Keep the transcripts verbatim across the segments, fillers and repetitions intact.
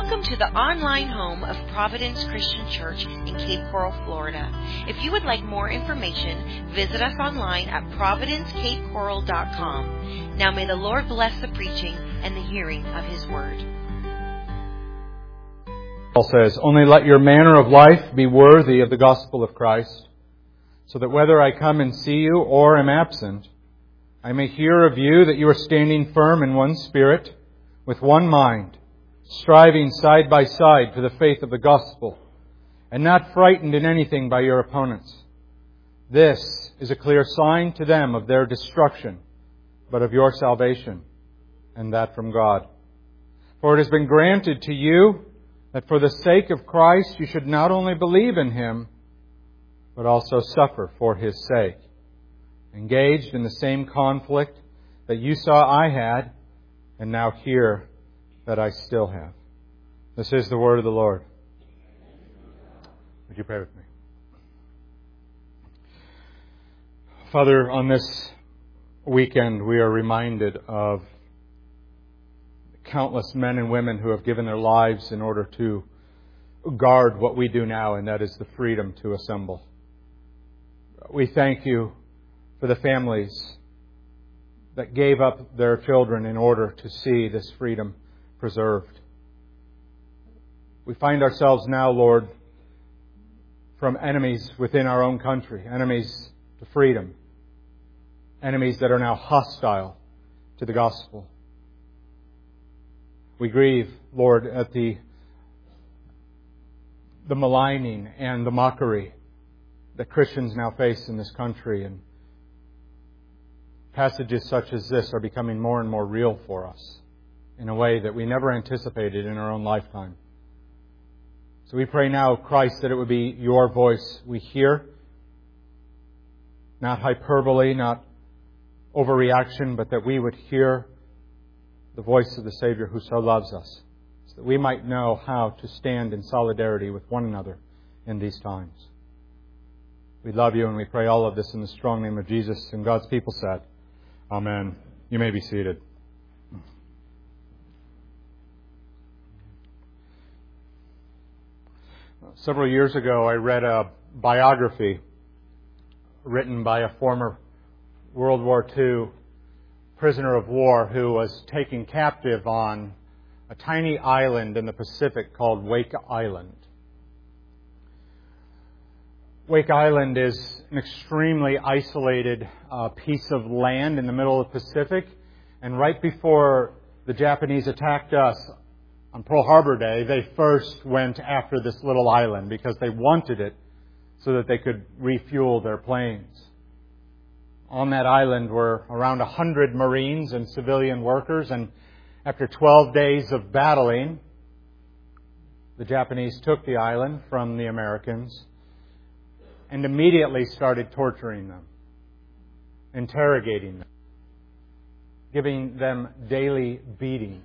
Welcome to the online home of Providence Christian Church in Cape Coral, Florida. If you would like more information, visit us online at providence cape coral dot com. Now may the Lord bless the preaching and the hearing of His Word. Paul says, "Only let your manner of life be worthy of the gospel of Christ, so that whether I come and see you or am absent, I may hear of you that you are standing firm in one spirit, with one mind, striving side by side for the faith of the gospel, and not frightened in anything by your opponents. This is a clear sign to them of their destruction, but of your salvation, and that from God. For it has been granted to you that for the sake of Christ you should not only believe in Him, but also suffer for His sake, engaged in the same conflict that you saw I had, and now hear that I still have." This is the word of the Lord. Would you pray with me? Father, on this weekend we are reminded of countless men and women who have given their lives in order to guard what we do now, and that is the freedom to assemble. We thank you for the families that gave up their children in order to see this freedom preserved. We find ourselves now, Lord, from enemies within our own country, enemies to freedom, enemies that are now hostile to the gospel. We grieve, Lord, at the, the maligning and the mockery that Christians now face in this country, and passages such as this are becoming more and more real for us in a way that we never anticipated in our own lifetime. So we pray now, Christ, that it would be your voice we hear, not hyperbole, not overreaction, but that we would hear the voice of the Savior who so loves us, so that we might know how to stand in solidarity with one another in these times. We love you, and we pray all of this in the strong name of Jesus, and God's people said, Amen. You may be seated. Several years ago, I read a biography written by a former World War Two prisoner of war who was taken captive on a tiny island in the Pacific called Wake Island. Wake Island is an extremely isolated uh, piece of land in the middle of the Pacific, and right before the Japanese attacked us on Pearl Harbor Day, they first went after this little island because they wanted it so that they could refuel their planes. On that island were around one hundred Marines and civilian workers, and after twelve days of battling, the Japanese took the island from the Americans and immediately started torturing them, interrogating them, giving them daily beatings.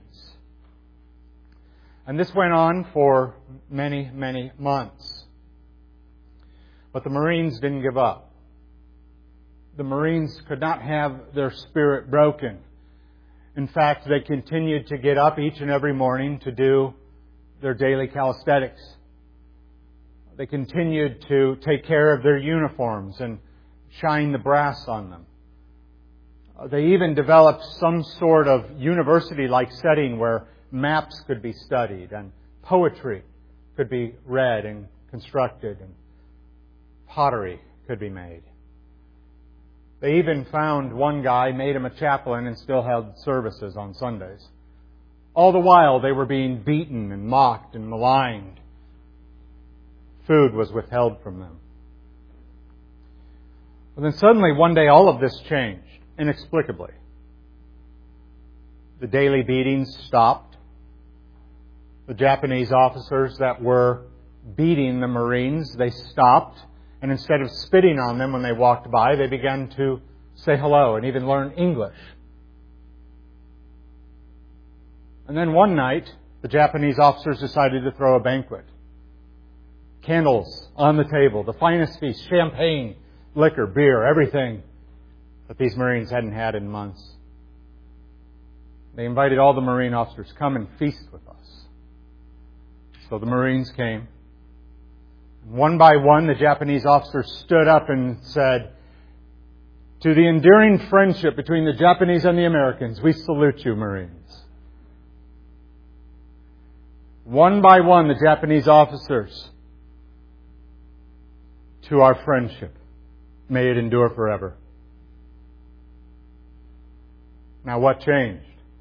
And this went on for many, many months. But the Marines didn't give up. The Marines could not have their spirit broken. In fact, they continued to get up each and every morning to do their daily calisthenics. They continued to take care of their uniforms and shine the brass on them. They even developed some sort of university-like setting where maps could be studied and poetry could be read and constructed and pottery could be made. They even found one guy, made him a chaplain, and still held services on Sundays. All the while they were being beaten and mocked and maligned. Food was withheld from them. But then suddenly one day all of this changed, inexplicably. The daily beatings stopped. The Japanese officers that were beating the Marines, they stopped, and instead of spitting on them when they walked by, they began to say hello and even learn English. And then one night, the Japanese officers decided to throw a banquet. Candles on the table, the finest feast, champagne, liquor, beer, everything that these Marines hadn't had in months. They invited all the Marine officers, come and feast with us. So the Marines came. One by one, the Japanese officers stood up and said, "To the enduring friendship between the Japanese and the Americans, we salute you, Marines." One by one, the Japanese officers, "To our friendship, may it endure forever." Now what changed?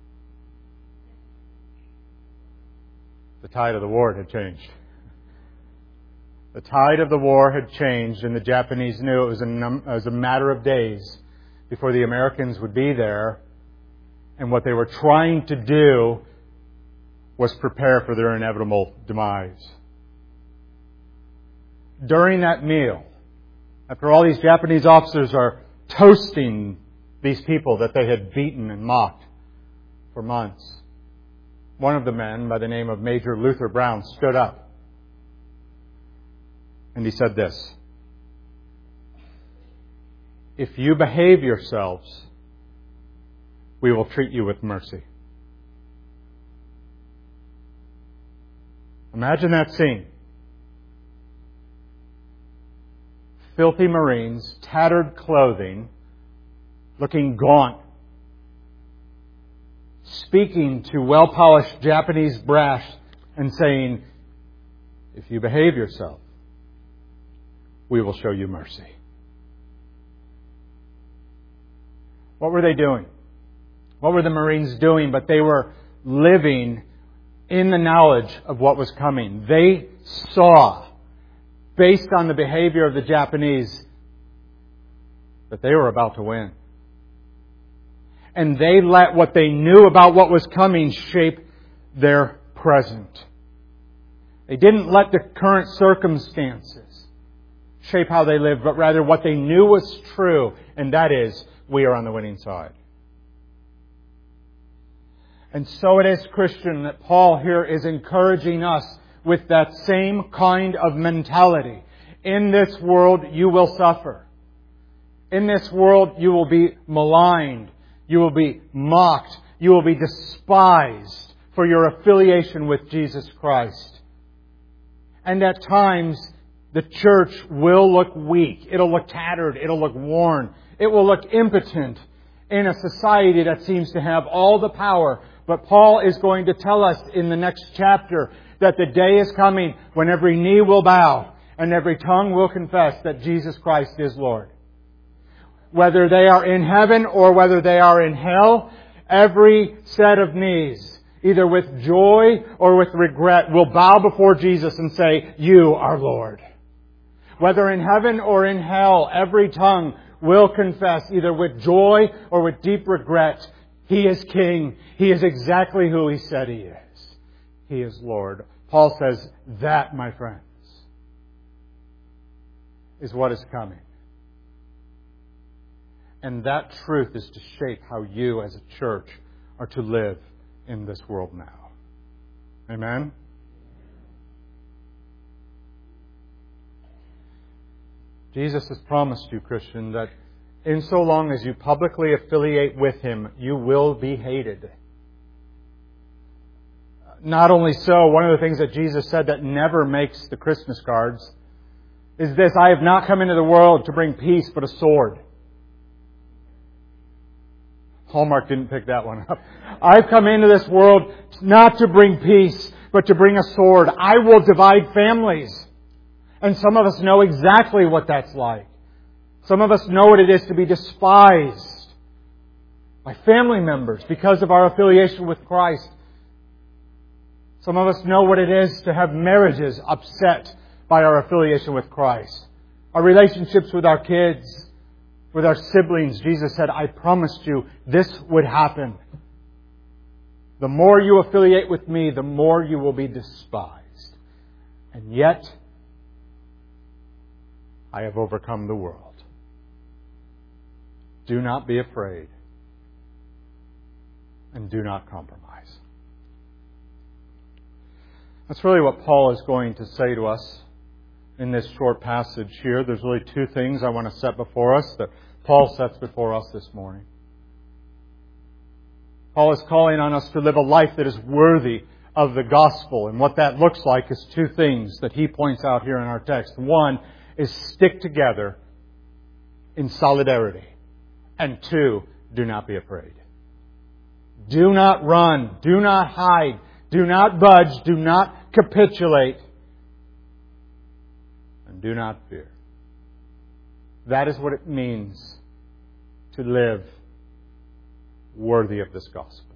The tide of the war had changed. The tide of the war had changed, and the Japanese knew it was a, num- it was a matter of days before the Americans would be there. And what they were trying to do was prepare for their inevitable demise. During that meal, after all these Japanese officers are toasting these people that they had beaten and mocked for months, one of the men, by the name of Major Luther Brown, stood up. And he said this: "If you behave yourselves, we will treat you with mercy." Imagine that scene. Filthy Marines, tattered clothing, looking gaunt, speaking to well-polished Japanese brass and saying, "If you behave yourself, we will show you mercy." What were they doing? What were the Marines doing? But they were living in the knowledge of what was coming. They saw, based on the behavior of the Japanese, that they were about to win. And they let what they knew about what was coming shape their present. They didn't let the current circumstances shape how they lived, but rather what they knew was true, and that is, we are on the winning side. And so it is, Christian, that Paul here is encouraging us with that same kind of mentality. In this world you will suffer. In this world you will be maligned. You will be mocked. You will be despised for your affiliation with Jesus Christ. And at times, the church will look weak. It'll look tattered. It'll look worn. It will look impotent in a society that seems to have all the power. But Paul is going to tell us in the next chapter that the day is coming when every knee will bow and every tongue will confess that Jesus Christ is Lord. Whether they are in heaven or whether they are in hell, every set of knees, either with joy or with regret, will bow before Jesus and say, "You are Lord." Whether in heaven or in hell, every tongue will confess, either with joy or with deep regret, He is King. He is exactly who He said He is. He is Lord. Paul says that, my friends, is what is coming. And that truth is to shape how you as a church are to live in this world now. Amen? Jesus has promised you, Christian, that in so long as you publicly affiliate with Him, you will be hated. Not only so, one of the things that Jesus said that never makes the Christmas cards is this: "I have not come into the world to bring peace, but a sword." Hallmark didn't pick that one up. "I've come into this world not to bring peace, but to bring a sword. I will divide families." And some of us know exactly what that's like. Some of us know what it is to be despised by family members because of our affiliation with Christ. Some of us know what it is to have marriages upset by our affiliation with Christ. Our relationships with our kids, with our siblings. Jesus said, "I promised you this would happen. The more you affiliate with me, the more you will be despised. And yet, I have overcome the world. Do not be afraid. And do not compromise." That's really what Paul is going to say to us in this short passage here. There's really two things I want to set before us that Paul sets before us this morning. Paul is calling on us to live a life that is worthy of the gospel. And what that looks like is two things that he points out here in our text. One is stick together in solidarity. And two, do not be afraid. Do not run. Do not hide. Do not budge. Do not capitulate. And do not fear. That is what it means to live worthy of this gospel.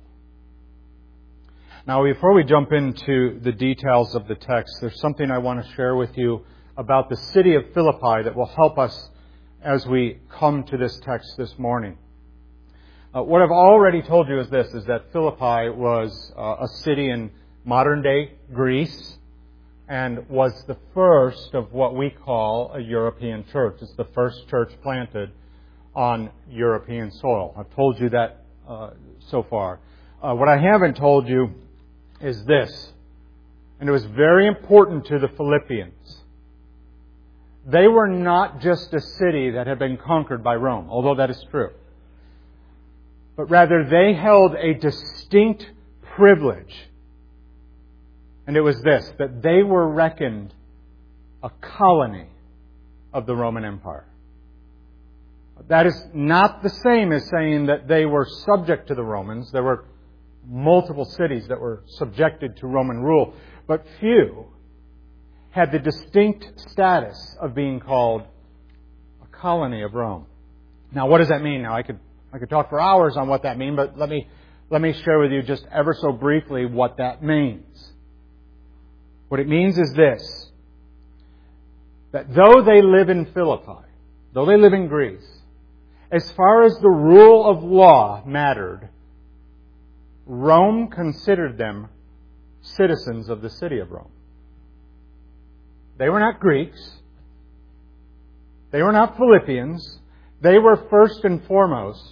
Now, before we jump into the details of the text, there's something I want to share with you about the city of Philippi that will help us as we come to this text this morning. Uh, what I've already told you is this, is that Philippi was uh, a city in modern-day Greece and was the first of what we call a European church. It's the first church planted on European soil. I've told you that uh, so far. Uh, what I haven't told you is this, and it was very important to the Philippians. They were not just a city that had been conquered by Rome, although that is true. But rather they held a distinct privilege. And it was this, that they were reckoned a colony of the Roman Empire. That is not the same as saying that they were subject to the Romans. There were multiple cities that were subjected to Roman rule, but few had the distinct status of being called a colony of Rome. Now, what does that mean? Now, I could I could talk for hours on what that means, but let me let me share with you just ever so briefly what that means. What it means is this, that though they live in Philippi, though they live in Greece, as far as the rule of law mattered, Rome considered them citizens of the city of Rome. They were not Greeks. They were not Philippians. They were first and foremost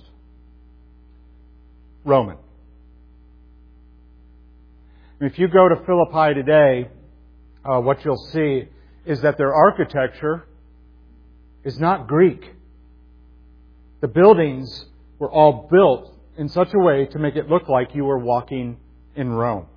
Roman. If you go to Philippi today, uh, what you'll see is that their architecture is not Greek. The buildings were all built in such a way to make it look like you were walking in Rome.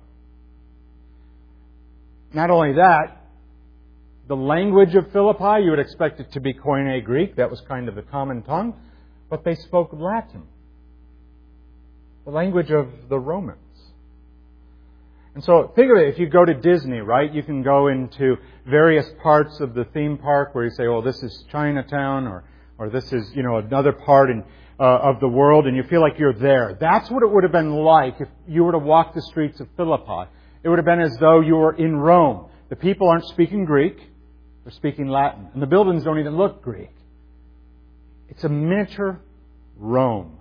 Not only that, the language of Philippi, you would expect it to be Koine Greek. That was kind of the common tongue. But they spoke Latin, the language of the Romans. And so think of it, if you go to Disney, right, you can go into various parts of the theme park where you say, oh, this is Chinatown, or or this is, you know, another part in, uh, of the world, and you feel like you're there. That's what it would have been like if you were to walk the streets of Philippi. It would have been as though you were in Rome. The people aren't speaking Greek, they're speaking Latin. And the buildings don't even look Greek. It's a miniature Rome.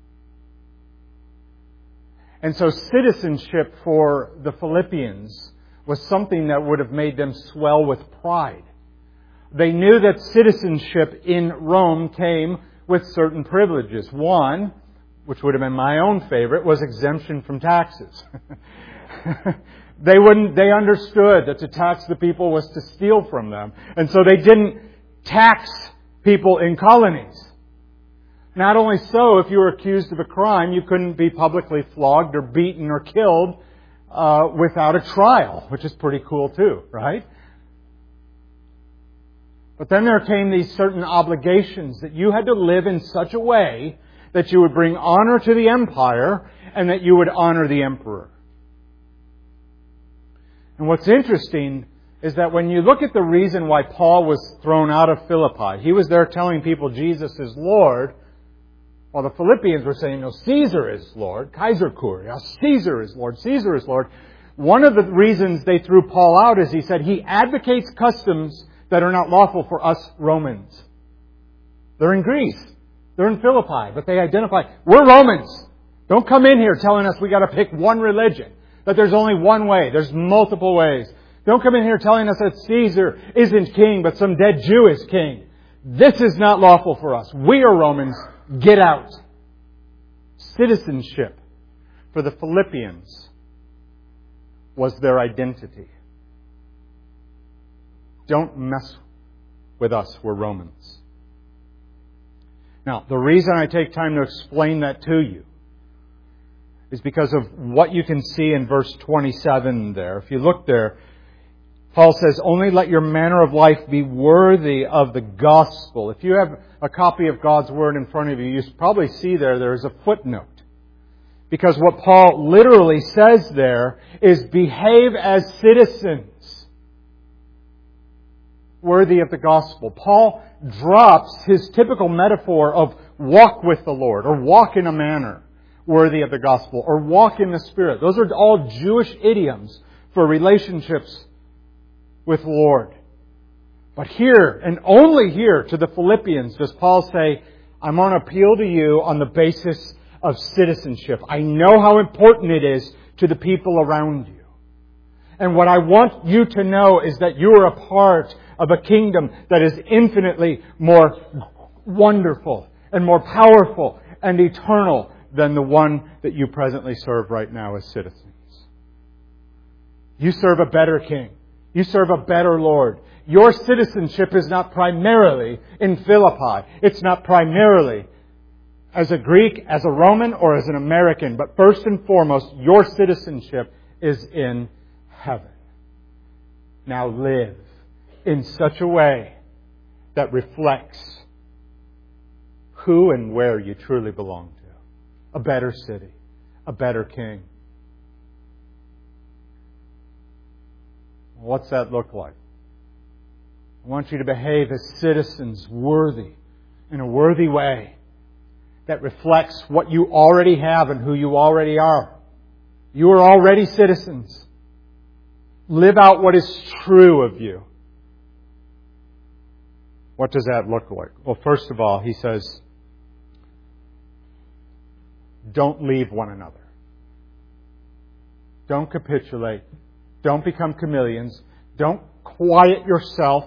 And so citizenship for the Philippians was something that would have made them swell with pride. They knew that citizenship in Rome came with certain privileges. One, which would have been my own favorite, was exemption from taxes. They wouldn't, they understood that to tax the people was to steal from them. And so they didn't tax people in colonies. Not only so, if you were accused of a crime, you couldn't be publicly flogged or beaten or killed uh, without a trial, which is pretty cool too, right? But then there came these certain obligations that you had to live in such a way that you would bring honor to the empire and that you would honor the emperor. And what's interesting is that when you look at the reason why Paul was thrown out of Philippi, he was there telling people Jesus is Lord, while the Philippians were saying, no, Caesar is Lord, Kaiser Kuria, Caesar is Lord, Caesar is Lord. One of the reasons they threw Paul out is he said he advocates customs that are not lawful for us Romans. They're in Greece. They're in Philippi. But they identify, we're Romans. Don't come in here telling us we got to pick one religion. That there's only one way. There's multiple ways. Don't come in here telling us that Caesar isn't king, but some dead Jew is king. This is not lawful for us. We are Romans. Get out. Citizenship for the Philippians was their identity. Don't mess with us. We're Romans. Now, the reason I take time to explain that to you is because of what you can see in verse twenty-seven there. If you look there, Paul says, only let your manner of life be worthy of the gospel. If you have a copy of God's Word in front of you, you probably see there, there's a footnote. Because what Paul literally says there is behave as citizens worthy of the gospel. Paul drops his typical metaphor of walk with the Lord, or walk in a manner worthy of the gospel, or walk in the Spirit. Those are all Jewish idioms for relationships with the Lord. But here, and only here, to the Philippians, does Paul say, I'm going to appeal to you on the basis of citizenship. I know how important it is to the people around you. And what I want you to know is that you are a part of a kingdom that is infinitely more wonderful and more powerful and eternal than the one that you presently serve right now as citizens. You serve a better king. You serve a better Lord. Your citizenship is not primarily in Philippi. It's not primarily as a Greek, as a Roman, or as an American. But first and foremost, your citizenship is in heaven. Now live in such a way that reflects who and where you truly belong to. A better city. A better king. What's that look like? I want you to behave as citizens worthy, in a worthy way that reflects what you already have and who you already are. You are already citizens. Live out what is true of you. What does that look like? Well, first of all, he says, don't leave one another. Don't capitulate. Don't become chameleons. Don't quiet yourself.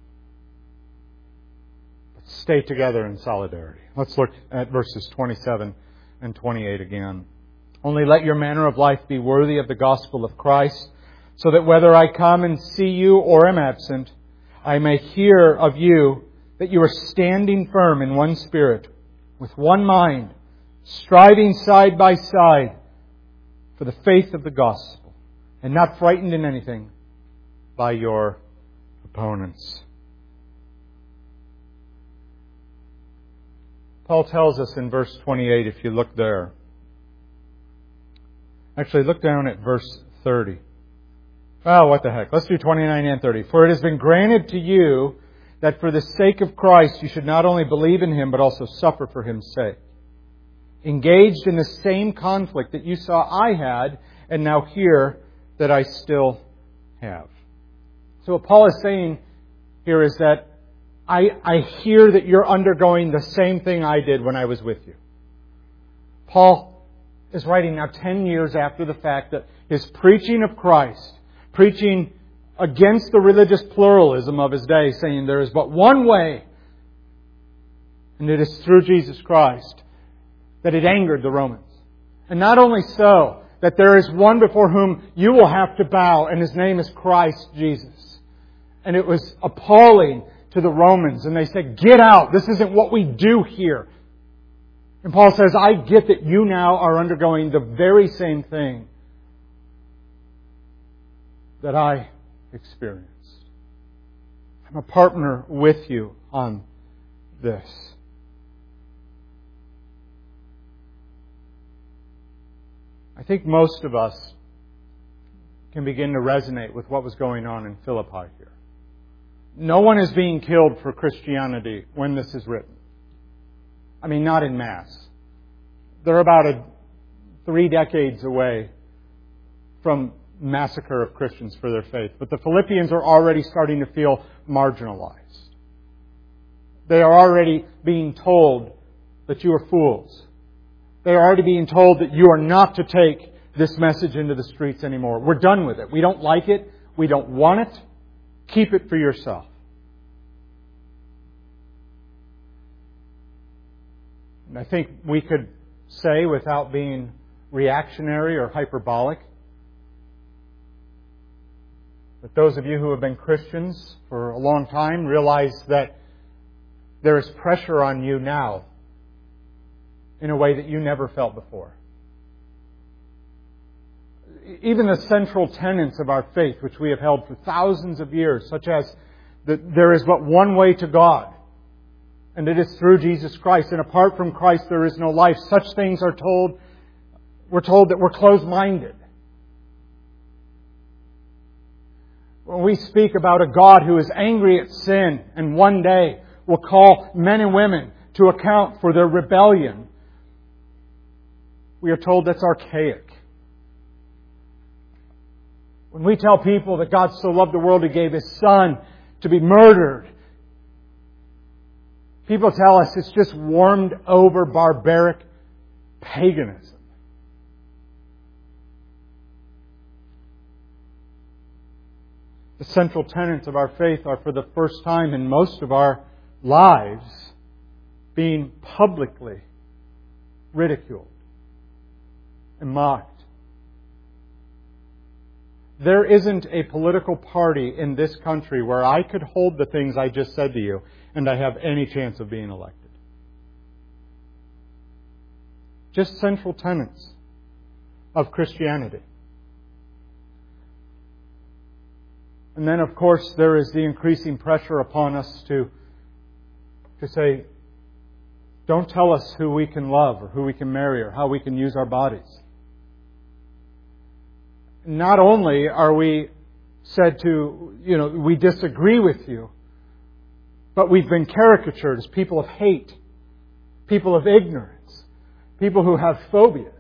But stay together in solidarity. Let's look at verses twenty-seven and twenty-eight again. Only let your manner of life be worthy of the gospel of Christ, so that whether I come and see you or am absent, I may hear of you that you are standing firm in one spirit, with one mind, striving side by side for the faith of the gospel, and not frightened in anything by your opponents. Paul tells us in verse twenty-eight, if you look there. Actually, look down at verse thirty. Oh, what the heck. Let's do twenty-nine and thirty. For it has been granted to you that for the sake of Christ you should not only believe in Him, but also suffer for His sake. Engaged in the same conflict that you saw I had, and now hear that I still have. So what Paul is saying here is that I, I hear that you're undergoing the same thing I did when I was with you. Paul is writing now ten years after the fact that his preaching of Christ, preaching against the religious pluralism of his day, saying there is but one way, and it is through Jesus Christ, that it angered the Romans. And not only so, that there is one before whom you will have to bow, and His name is Christ Jesus. And it was appalling to the Romans. And they said, get out. This isn't what we do here. And Paul says, I get that you now are undergoing the very same thing that I experienced. I'm a partner with you on this. I think most of us can begin to resonate with what was going on in Philippi here. No one is being killed for Christianity when this is written. I mean, not en masse. They're about a, three decades away from massacre of Christians for their faith. But the Philippians are already starting to feel marginalized. They are already being told that you are fools. They are already being told that you are not to take this message into the streets anymore. We're done with it. We don't like it. We don't want it. Keep it for yourself. And I think we could say, without being reactionary or hyperbolic, that those of you who have been Christians for a long time realize that there is pressure on you now in a way that you never felt before. even the central tenets of our faith, which we have held for thousands of years, such as that there is but one way to God, and it is through Jesus Christ, and apart from Christ there is no life. Such things are told, we're told that we're closed-minded. When we speak about a God who is angry at sin and one day will call men and women to account for their rebellion, we are told that's archaic. When we tell people that God so loved the world He gave His Son to be murdered, people tell us it's just warmed over barbaric paganism. The central tenets of our faith are, for the first time in most of our lives, being publicly ridiculed and mocked. There isn't a political party in this country where I could hold the things I just said to you and I have any chance of being elected. Just central tenets of Christianity. And then, of course, there is the increasing pressure upon us to, to say, don't tell us who we can love or who we can marry or how we can use our bodies. Not only are we said to, you know, we disagree with you, but we've been caricatured as people of hate, people of ignorance, people who have phobias.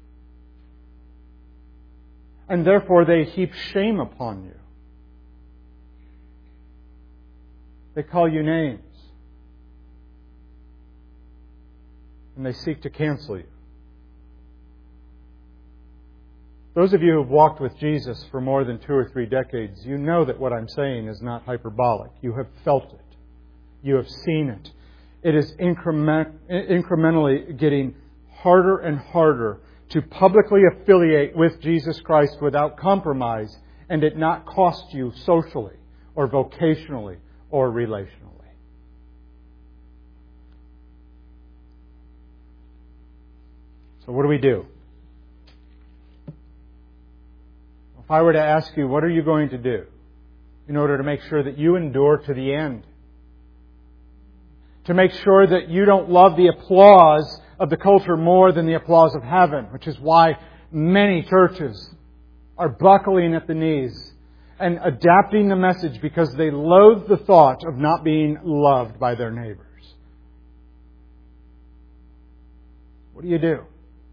And therefore they heap shame upon you. They call you names. And they seek to cancel you. Those of you who have walked with Jesus for more than two or three decades, you know that what I'm saying is not hyperbolic. You have felt it. You have seen it. It is increment, incrementally getting harder and harder to publicly affiliate with Jesus Christ without compromise and it not cost you socially or vocationally or relationally. So what do we do? If I were to ask you, what are you going to do in order to make sure that you endure to the end? To make sure that you don't love the applause of the culture more than the applause of heaven, which is why many churches are buckling at the knees and adapting the message because they loathe the thought of not being loved by their neighbors. What do you do?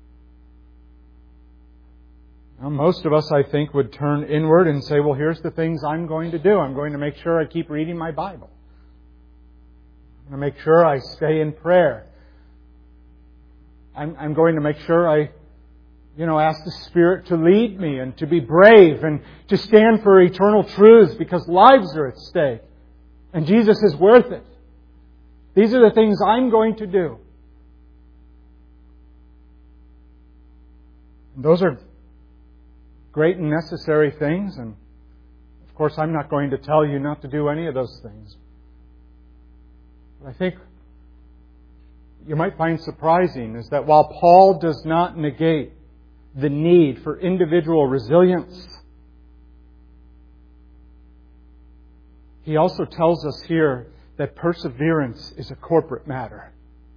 Now, most of us, I think, would turn inward and say, well, here's the things I'm going to do. I'm going to make sure I keep reading my Bible. I'm going to make sure I stay in prayer. I'm, I'm going to make sure I You know, ask the Spirit to lead me and to be brave and to stand for eternal truths because lives are at stake. And Jesus is worth it. These are the things I'm going to do. And those are great and necessary things. And of course, I'm not going to tell you not to do any of those things. But I think you might find surprising is that while Paul does not negate the need for individual resilience, he also tells us here that perseverance is a corporate matter.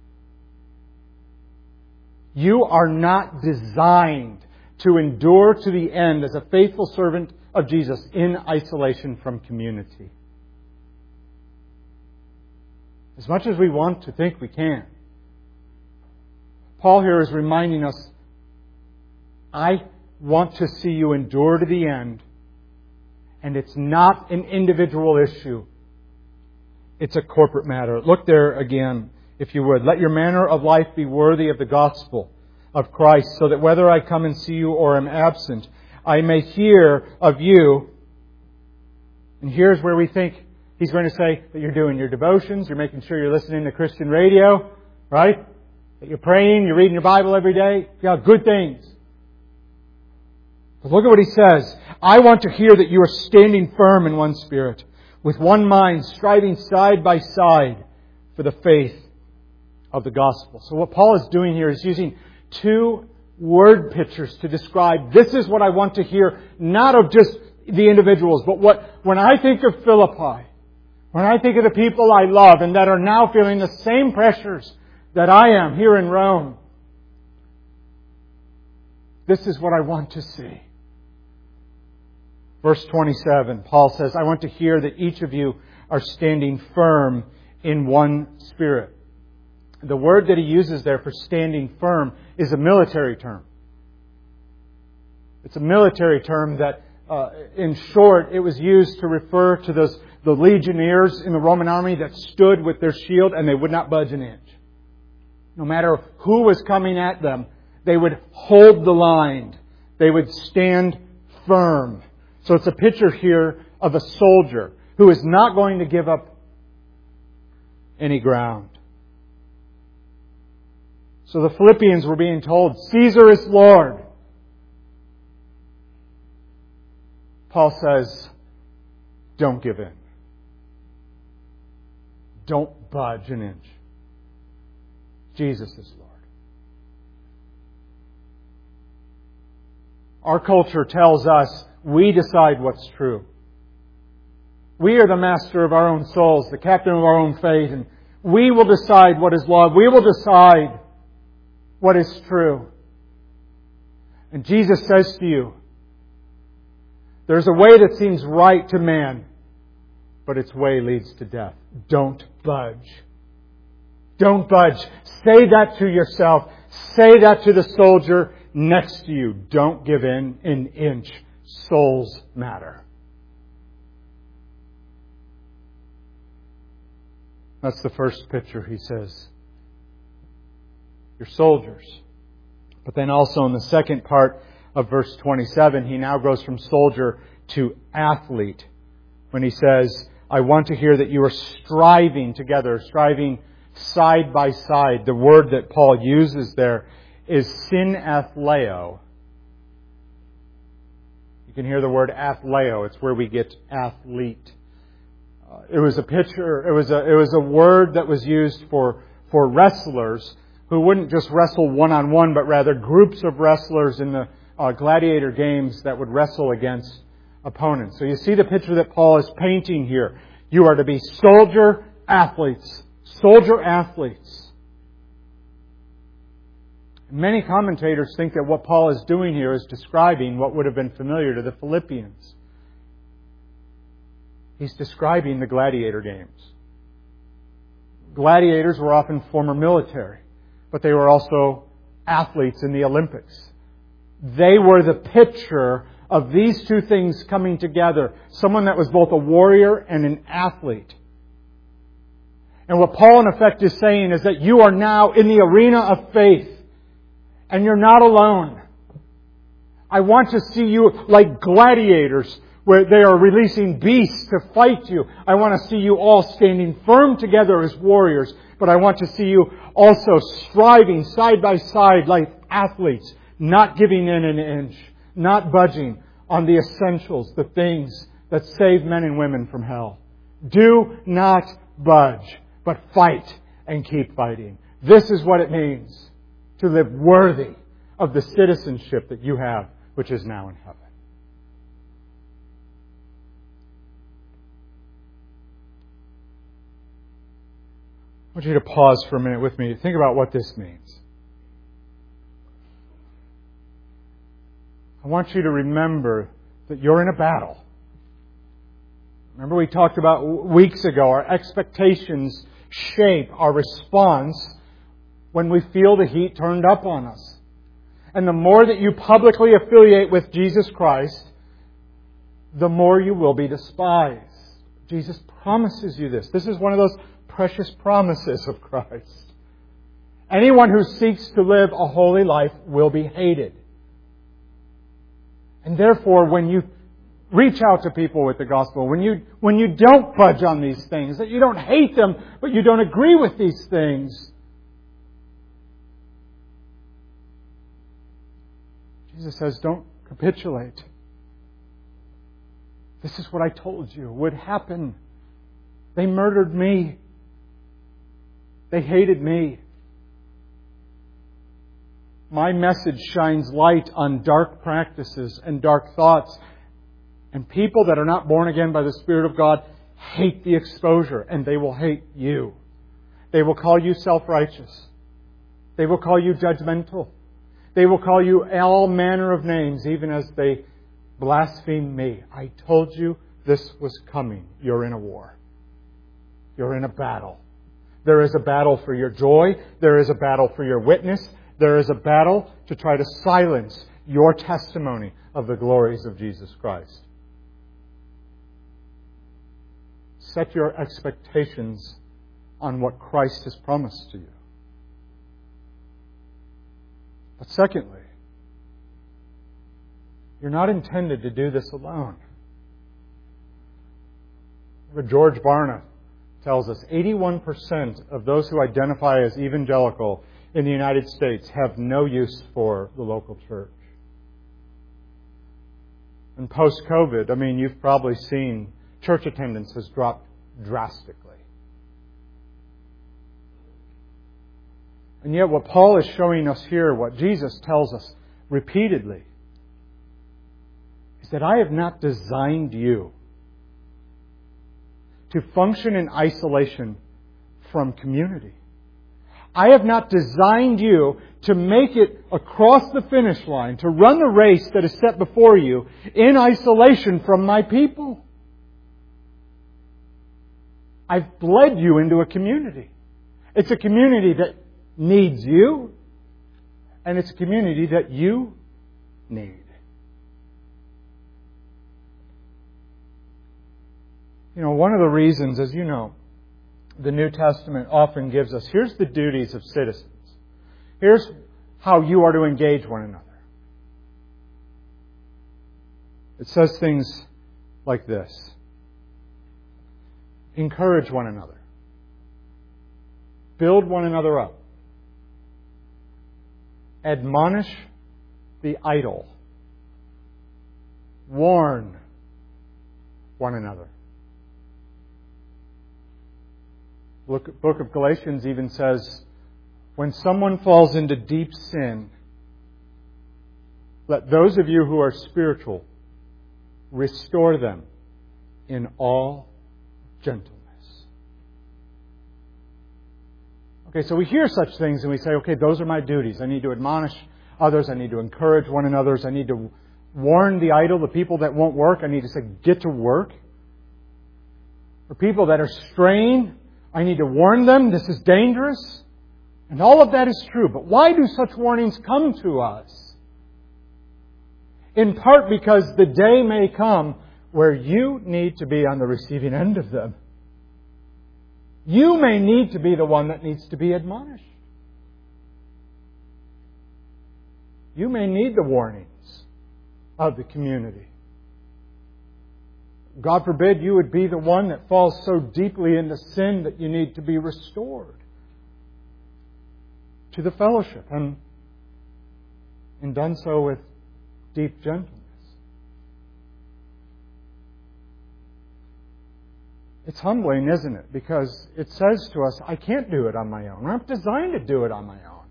You are not designed to endure to the end as a faithful servant of Jesus in isolation from community. As much as we want to think we can, Paul here is reminding us, I want to see you endure to the end. And it's not an individual issue. It's a corporate matter. Look there again, if you would. Let your manner of life be worthy of the gospel of Christ, so that whether I come and see you or am absent, I may hear of you. And here's where we think he's going to say that you're doing your devotions, you're making sure you're listening to Christian radio, right? That you're praying, you're reading your Bible every day. Yeah, good things. But look at what he says. I want to hear that you are standing firm in one spirit, with one mind, striving side by side for the faith of the gospel. So what Paul is doing here is using two word pictures to describe, this is what I want to hear, not of just the individuals, but what, when I think of Philippi, when I think of the people I love and that are now feeling the same pressures that I am here in Rome, this is what I want to see. Verse twenty-seven, Paul says, I want to hear that each of you are standing firm in one spirit. The word that he uses there for standing firm is a military term. It's a military term that, uh, in short, it was used to refer to those the legionnaires in the Roman army that stood with their shield and they would not budge an inch. No matter who was coming at them, they would hold the line. They would stand firm. So it's a picture here of a soldier who is not going to give up any ground. So the Philippians were being told, Caesar is Lord. Paul says, don't give in. Don't budge an inch. Jesus is Lord. Our culture tells us we decide what's true. We are the master of our own souls, the captain of our own fate, and we will decide what is love. We will decide what is true. And Jesus says to you, there's a way that seems right to man, but its way leads to death. Don't budge. Don't budge. Say that to yourself. Say that to the soldier next to you. Don't give in an inch. Souls matter. That's the first picture, he says. You're soldiers. But then also in the second part of verse twenty-seven, he now goes from soldier to athlete. When he says, I want to hear that you are striving together, striving side by side. The word that Paul uses there is synathleo. You can hear the word athleo. It's where we get athlete. Uh, it was a picture, it was a, it was a word that was used for, for wrestlers who wouldn't just wrestle one-on-one, but rather groups of wrestlers in the uh, gladiator games that would wrestle against opponents. So you see the picture that Paul is painting here. You are to be soldier athletes. Soldier athletes. Many commentators think that what Paul is doing here is describing what would have been familiar to the Philippians. He's describing the gladiator games. Gladiators were often former military, but they were also athletes in the Olympics. They were the picture of these two things coming together. Someone that was both a warrior and an athlete. And what Paul in effect is saying is that you are now in the arena of faith. And you're not alone. I want to see you like gladiators where they are releasing beasts to fight you. I want to see you all standing firm together as warriors. But I want to see you also striving side by side like athletes. Not giving in an inch. Not budging on the essentials, the things that save men and women from hell. Do not budge, but fight and keep fighting. This is what it means to live worthy of the citizenship that you have, which is now in heaven. I want you to pause for a minute with me. Think about what this means. I want you to remember that you're in a battle. Remember we talked about weeks ago, our expectations shape our response when we feel the heat turned up on us. And the more that you publicly affiliate with Jesus Christ, the more you will be despised. Jesus promises you this. This is one of those precious promises of Christ. Anyone who seeks to live a holy life will be hated. And therefore, when you reach out to people with the gospel, when you when you don't budge on these things, that you don't hate them, but you don't agree with these things, Jesus says, don't capitulate. This is what I told you would happen. They murdered me. They hated me. My message shines light on dark practices and dark thoughts. And people that are not born again by the Spirit of God hate the exposure, and they will hate you. They will call you self-righteous. They will call you judgmental. They will call you all manner of names, even as they blaspheme me. I told you this was coming. You're in a war. You're in a battle. There is a battle for your joy. There is a battle for your witness. There is a battle to try to silence your testimony of the glories of Jesus Christ. Set your expectations on what Christ has promised to you. But secondly, you're not intended to do this alone. But George Barna tells us eighty-one percent of those who identify as evangelical in the United States have no use for the local church. And post-COVID, I mean, you've probably seen church attendance has dropped drastically. And yet what Paul is showing us here, what Jesus tells us repeatedly, is that I have not designed you to function in isolation from community. I have not designed you to make it across the finish line, to run the race that is set before you in isolation from my people. I've bled you into a community. It's a community that needs you, and it's a community that you need. You know, one of the reasons, as you know, the New Testament often gives us, here's the duties of citizens. Here's how you are to engage one another. It says things like this. Encourage one another. Build one another up. Admonish the idle. Warn one another. Look, Book of Galatians even says, when someone falls into deep sin, let those of you who are spiritual restore them in all gentleness. Okay, so we hear such things and we say, okay, those are my duties. I need to admonish others. I need to encourage one another. I need to warn the idle, the people that won't work. I need to say, get to work. For people that are straying, I need to warn them. This is dangerous. And all of that is true. But why do such warnings come to us? In part because the day may come where you need to be on the receiving end of them. You may need to be the one that needs to be admonished. You may need the warnings of the community. God forbid you would be the one that falls so deeply into sin that you need to be restored to the fellowship, and, and done so with deep gentleness. It's humbling, isn't it? Because it says to us, I can't do it on my own. I'm not designed to do it on my own.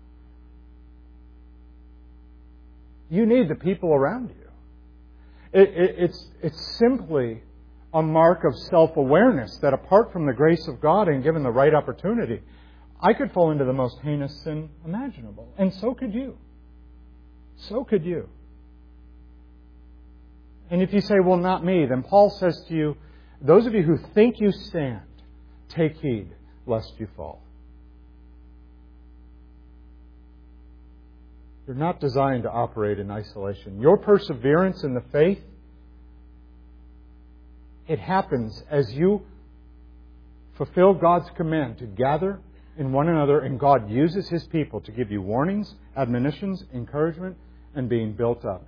You need the people around you. It, it, it's, it's simply a mark of self-awareness that apart from the grace of God and given the right opportunity, I could fall into the most heinous sin imaginable. And so could you. So could you. And if you say, well, not me, then Paul says to you, those of you who think you stand, take heed lest you fall. You're not designed to operate in isolation. Your perseverance in the faith, it happens as you fulfill God's command to gather in one another, and God uses His people to give you warnings, admonitions, encouragement, and being built up.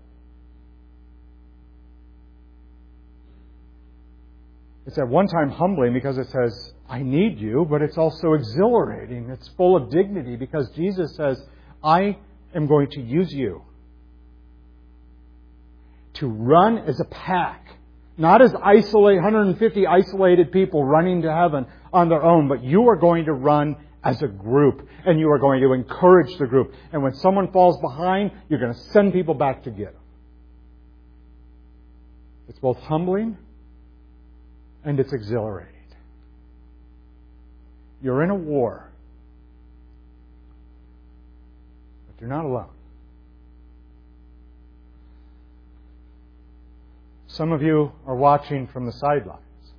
It's at one time humbling because it says, I need you, but it's also exhilarating. It's full of dignity because Jesus says, I am going to use you to run as a pack. Not as isolate, one hundred fifty isolated people running to heaven on their own, but you are going to run as a group. And you are going to encourage the group. And when someone falls behind, you're going to send people back to get them. It's both humbling and it's exhilarating. You're in a war, but you're not alone. Some of you are watching from the sidelines.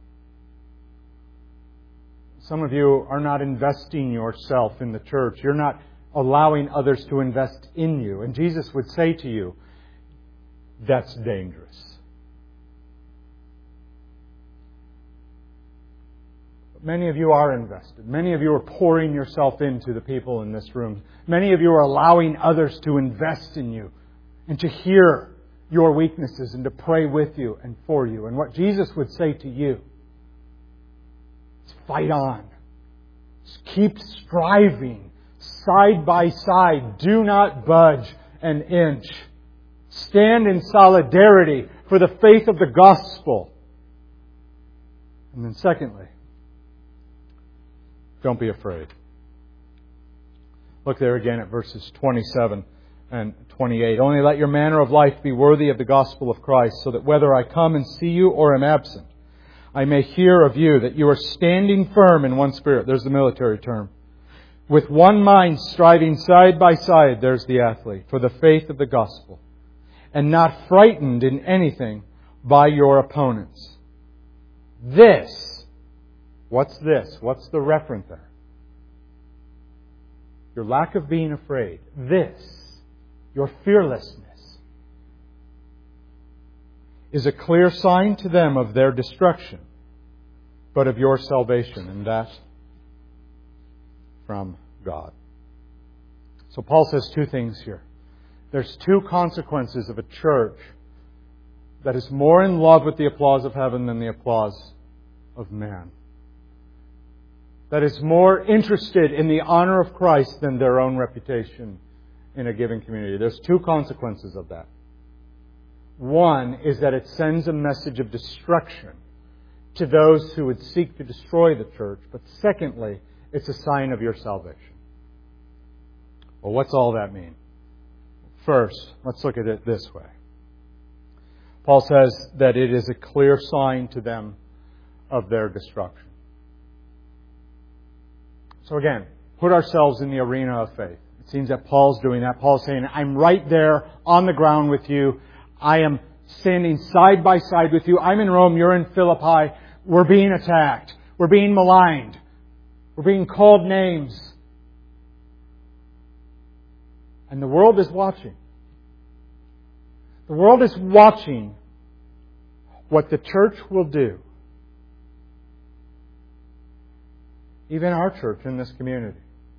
Some of you are not investing yourself in the church. You're not allowing others to invest in you. And Jesus would say to you, that's dangerous. Many of you are invested. Many of you are pouring yourself into the people in this room. Many of you are allowing others to invest in you and to hear your weaknesses and to pray with you and for you. And what Jesus would say to you is fight on. Keep striving side by side. Do not budge an inch. Stand in solidarity for the faith of the gospel. And then secondly, don't be afraid. Look there again at verses twenty-seven and twenty-eight. Only let your manner of life be worthy of the gospel of Christ, so that whether I come and see you or am absent, I may hear of you that you are standing firm in one spirit. There's the military term. With one mind striving side by side, there's the athlete, for the faith of the gospel, and not frightened in anything by your opponents. This What's this? What's the referent there? Your lack of being afraid. This, your fearlessness, is a clear sign to them of their destruction, but of your salvation, and that from God. So Paul says two things here. There's two consequences of a church that is more in love with the applause of heaven than the applause of man. That is more interested in the honor of Christ than their own reputation in a given community. There's two consequences of that. One is that it sends a message of destruction to those who would seek to destroy the church. But secondly, it's a sign of your salvation. Well, what's all that mean? First, let's look at it this way. Paul says that it is a clear sign to them of their destruction. So again, put ourselves in the arena of faith. It seems that Paul's doing that. Paul's saying, I'm right there on the ground with you. I am standing side by side with you. I'm in Rome. You're in Philippi. We're being attacked. We're being maligned. We're being called names. And the world is watching. The world is watching what the church will do. Even our church in this community.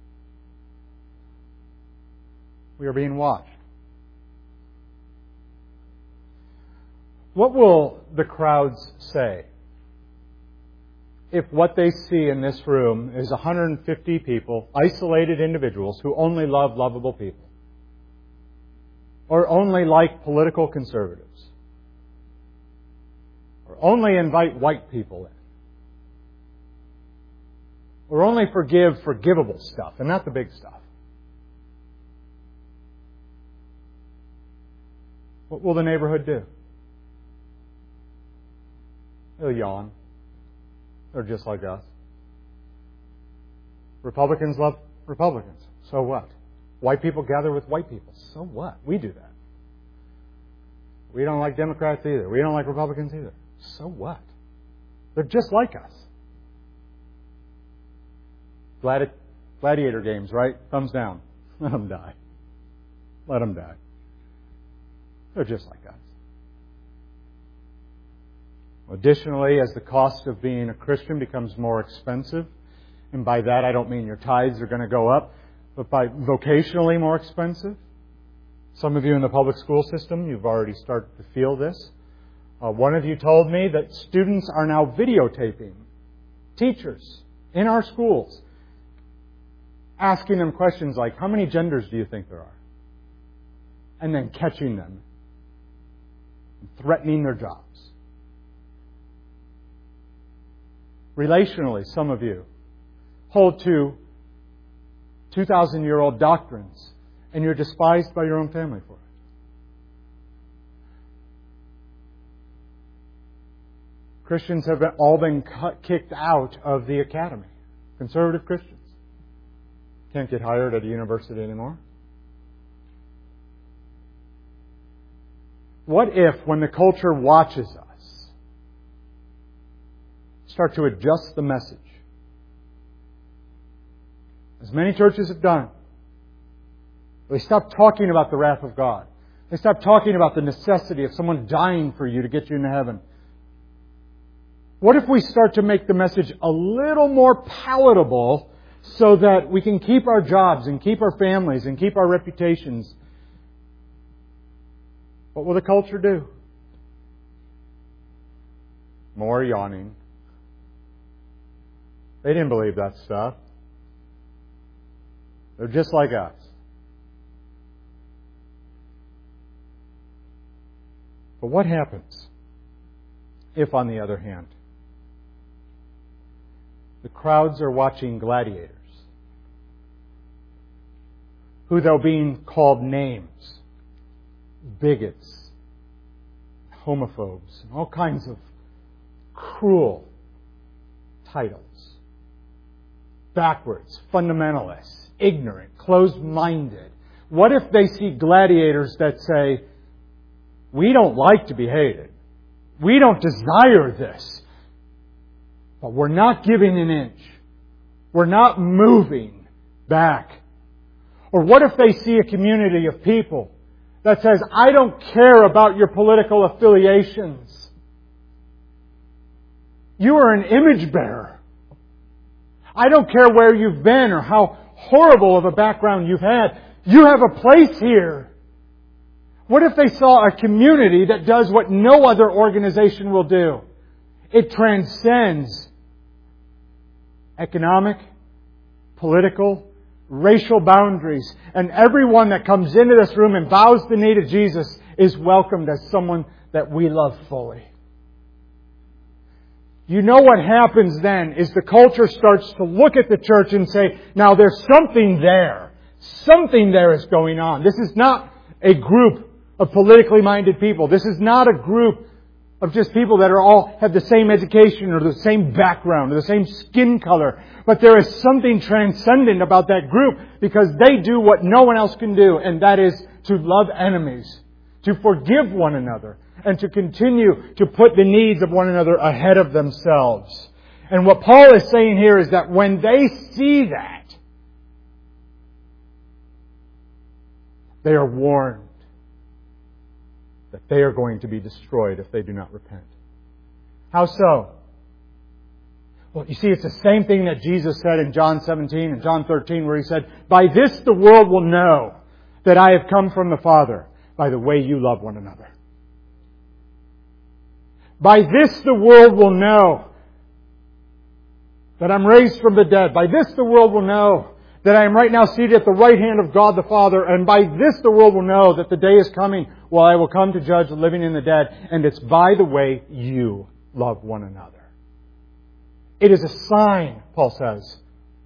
We are being watched. What will the crowds say if what they see in this room is one hundred fifty people, isolated individuals who only love lovable people? Or only like political conservatives? Or only invite white people in? Or only forgive forgivable stuff and not the big stuff? What will the neighborhood do? They'll yawn. They're just like us. Republicans love Republicans. So what? White people gather with white people. So what? We do that. We don't like Democrats either. We don't like Republicans either. So what? They're just like us. Gladi- gladiator games, right? Thumbs down. Let them die. Let them die. They're just like us. Additionally, as the cost of being a Christian becomes more expensive, and by that I don't mean your tithes are going to go up, but by vocationally more expensive. Some of you in the public school system, you've already started to feel this. Uh, one of you told me that students are now videotaping teachers in our schools, asking them questions like, how many genders do you think there are? And then catching them, and threatening their jobs. Relationally, some of you hold to two thousand year old doctrines, and you're despised by your own family for it. Christians have been, all been cut, kicked out of the academy. Conservative Christians can't get hired at a university anymore. What if, when the culture watches us, start to adjust the message? As many churches have done. They stop talking about the wrath of God. They stop talking about the necessity of someone dying for you to get you into heaven. What if we start to make the message a little more palatable so that we can keep our jobs and keep our families and keep our reputations? What will the culture do? More yawning. They didn't believe that stuff. They're just like us. But what happens if, on the other hand, the crowds are watching gladiators who, though being called names, bigots, homophobes, and all kinds of cruel titles, backwards, fundamentalists, ignorant, closed-minded. What if they see gladiators that say, we don't like to be hated. We don't desire this. But we're not giving an inch. We're not moving back. Or what if they see a community of people that says, I don't care about your political affiliations. You are an image bearer. I don't care where you've been or how horrible of a background you've had. You have a place here. What if they saw a community that does what no other organization will do? It transcends economic, political, racial boundaries. And everyone that comes into this room and bows the knee to Jesus is welcomed as someone that we love fully. You know what happens then is the culture starts to look at the church and say, now there's something there. Something there is going on. This is not a group of politically minded people. This is not a group of just people that are all have the same education or the same background or the same skin color. But there is something transcendent about that group because they do what no one else can do, and that is to love enemies, to forgive one another, and to continue to put the needs of one another ahead of themselves. And what Paul is saying here is that when they see that, they are warned that they are going to be destroyed if they do not repent. How so? Well, you see, it's the same thing that Jesus said in John seventeen and John thirteen, where He said, by this the world will know that I have come from the Father, by the way you love one another. By this the world will know that I'm raised from the dead. By this the world will know that I am right now seated at the right hand of God the Father. And by this the world will know that the day is coming while I will come to judge the living and the dead. And it's by the way you love one another. It is a sign, Paul says,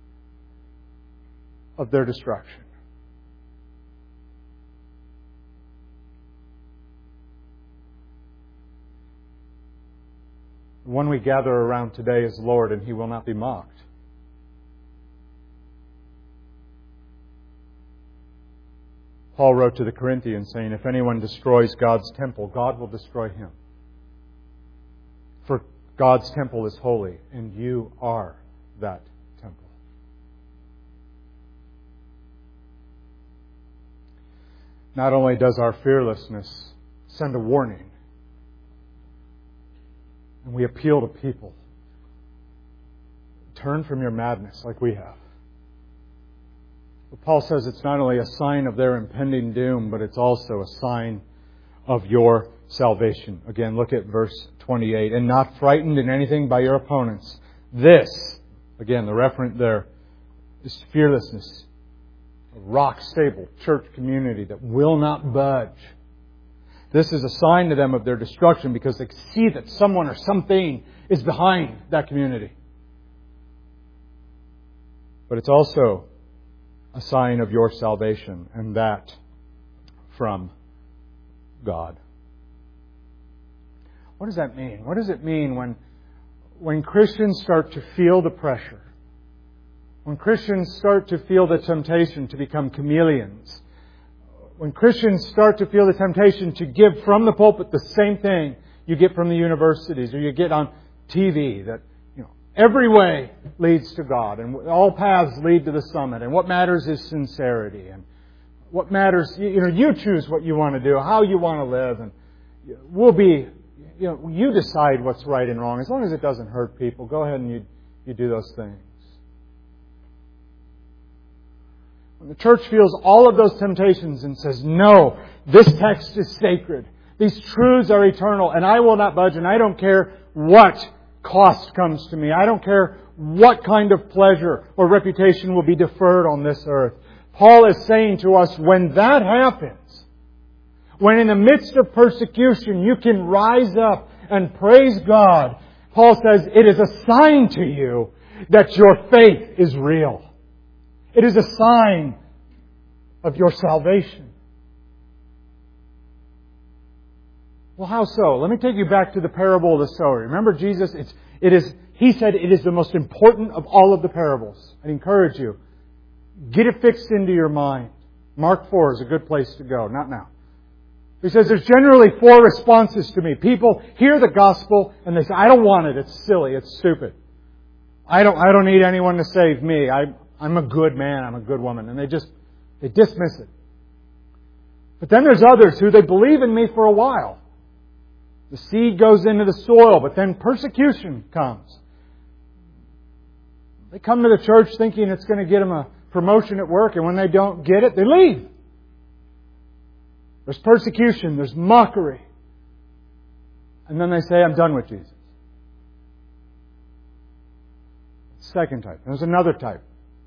of their destruction. The one we gather around today is Lord, and He will not be mocked. Paul wrote to the Corinthians saying, if anyone destroys God's temple, God will destroy him. For God's temple is holy, and you are that temple. Not only does our fearlessness send a warning, and we appeal to people, turn from your madness like we have. But Paul says it's not only a sign of their impending doom, but it's also a sign of your salvation. Again, look at verse twenty-eight. And not frightened in anything by your opponents. This, again, the referent there, is fearlessness. A rock-stable church community that will not budge. This is a sign to them of their destruction because they see that someone or something is behind that community. But it's also a sign of your salvation, and that from God. What does that mean? What does it mean when, when Christians start to feel the pressure? When Christians start to feel the temptation to become chameleons? When Christians start to feel the temptation to give from the pulpit the same thing you get from the universities or you get on T V, that you know every way leads to God and all paths lead to the summit, and what matters is sincerity, and what matters, you know, you choose what you want to do, how you want to live, and we'll be, you know, you decide what's right and wrong. As long as it doesn't hurt people, go ahead and you, you do those things. When the church feels all of those temptations and says, no, this text is sacred. These truths are eternal and I will not budge, and I don't care what cost comes to me. I don't care what kind of pleasure or reputation will be deferred on this earth. Paul is saying to us, when that happens, when in the midst of persecution you can rise up and praise God, Paul says it is a sign to you that your faith is real. It is a sign of your salvation. Well, how so? Let me take you back to the parable of the sower. Remember Jesus, it's, it is, He said it is the most important of all of the parables. I encourage you, get it fixed into your mind. Mark four is a good place to go, not now. He says there's generally four responses to me. People hear the gospel and they say, I don't want it. It's silly. It's stupid. I don't, I don't need anyone to save me. I, I'm a good man. I'm a good woman. And they just, they dismiss it. But then there's others who they believe in me for a while. The seed goes into the soil, but then persecution comes. They come to the church thinking it's going to get them a promotion at work, and when they don't get it, they leave. There's persecution, there's mockery. And then they say, I'm done with Jesus. Second type. There's another type.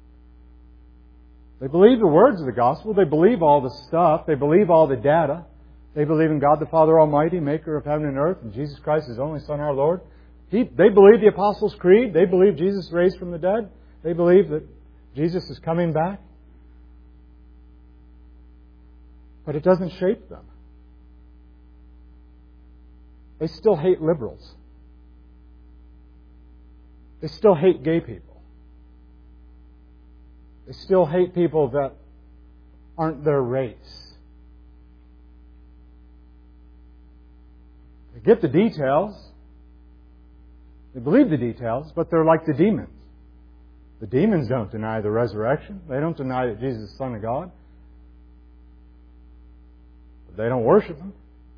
They believe the words of the gospel. They believe all the stuff. They believe all the data. They believe in God the Father Almighty, maker of heaven and earth, and Jesus Christ, His only Son, our Lord. He, they believe the Apostles' Creed. They believe Jesus raised from the dead. They believe that Jesus is coming back. But it doesn't shape them. They still hate liberals. They still hate gay people. They still hate people that aren't their race. They get the details. They believe the details, but they're like the demons. The demons don't deny the resurrection. They don't deny that Jesus is the Son of God. But they don't worship Him.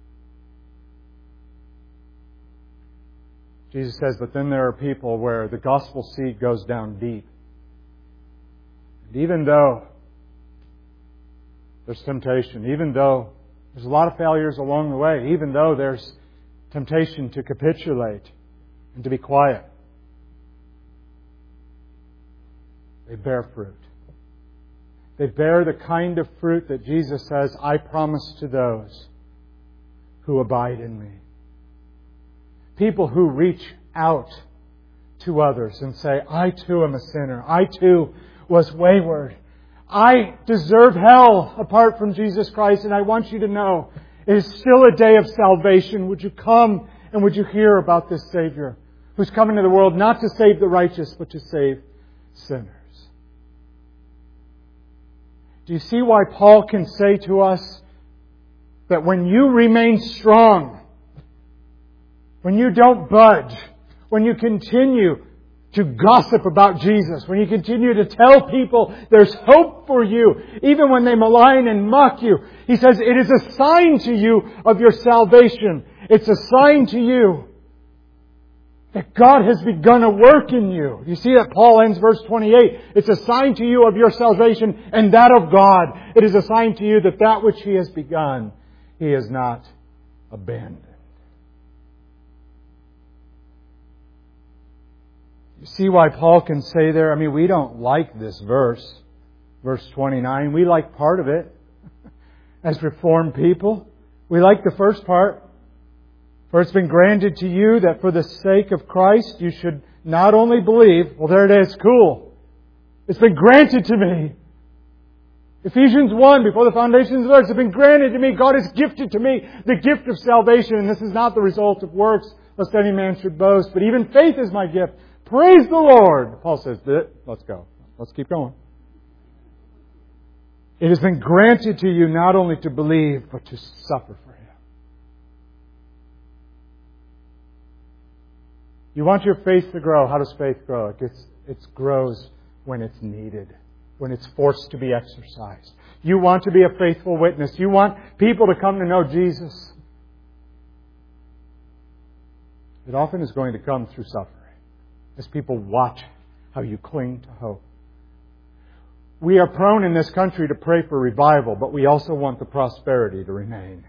Jesus says, but then there are people where the gospel seed goes down deep. And even though there's temptation, even though there's a lot of failures along the way, even though there's temptation to capitulate and to be quiet, they bear fruit. They bear the kind of fruit that Jesus says, I promise to those who abide in me. People who reach out to others and say, I too am a sinner. I too was wayward. I deserve hell apart from Jesus Christ, and I want you to know it is still a day of salvation. Would you come and would you hear about this Savior who's come into the world not to save the righteous, but to save sinners? Do you see why Paul can say to us that when you remain strong, when you don't budge, when you continue to gossip about Jesus, when you continue to tell people there's hope for you, even when they malign and mock you, he says it is a sign to you of your salvation. It's a sign to you that God has begun a work in you. You see that Paul ends verse twenty-eight. It's a sign to you of your salvation and that of God. It is a sign to you that that which He has begun, He has not abandoned. You see why Paul can say there, I mean, we don't like this verse, verse twenty-nine. We like part of it as Reformed people. We like the first part. For it's been granted to you that for the sake of Christ you should not only believe, well, there it is, cool. It's been granted to me Ephesians one, before the foundations of the earth have been granted to me. God has gifted to me the gift of salvation. And this is not the result of works, lest any man should boast. But even faith is my gift. Praise the Lord. Paul says, let's go. Let's keep going. It has been granted to you not only to believe, but to suffer for Him. You want your faith to grow. How does faith grow? It, gets, it grows when it's needed, when it's forced to be exercised. You want to be a faithful witness. You want people to come to know Jesus. It often is going to come through suffering, as people watch how you cling to hope. We are prone in this country to pray for revival, but we also want the prosperity to remain.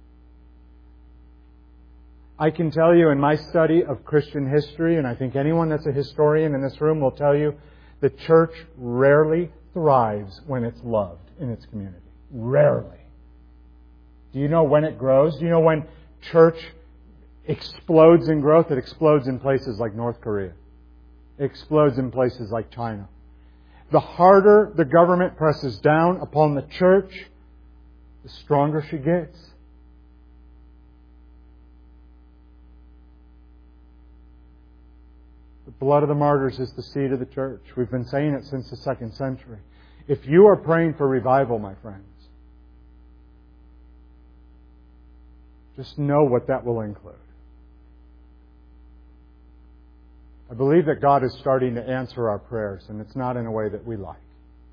I can tell you in my study of Christian history, and I think anyone that's a historian in this room will tell you, the church rarely thrives when it's loved in its community. Rarely. Do you know when it grows? Do you know when church explodes in growth? It explodes in places like North Korea. It explodes in places like China. The harder the government presses down upon the church, the stronger she gets. The blood of the martyrs is the seed of the church. We've been saying it since the second century. If you are praying for revival, my friends, just know what that will include. I believe that God is starting to answer our prayers, and it's not in a way that we like.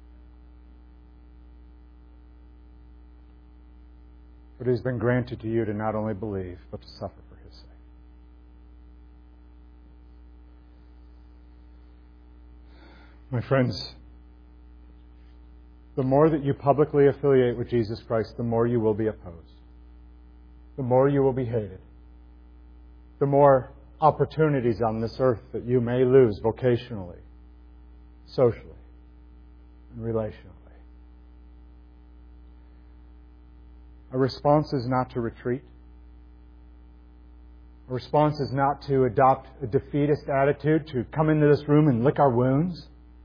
But it has been granted to you to not only believe, but to suffer for His sake. My friends, the more that you publicly affiliate with Jesus Christ, the more you will be opposed. The more you will be hated. The more opportunities on this earth that you may lose vocationally, socially, and relationally. Our response is not to retreat. Our response is not to adopt a defeatist attitude, to come into this room and lick our wounds,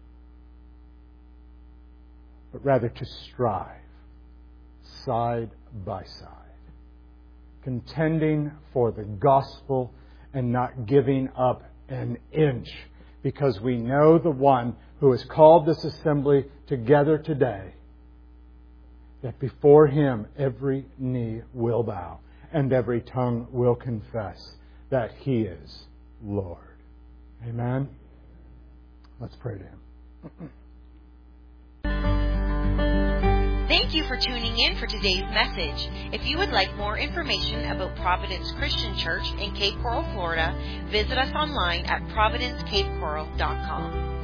but rather to strive side by side, contending for the gospel and not giving up an inch, because we know the one who has called this assembly together today, that before Him every knee will bow and every tongue will confess that He is Lord. Amen? Let's pray to Him. Thank you for tuning in for today's message. If you would like more information about Providence Christian Church in Cape Coral, Florida, visit us online at providence cape coral dot com.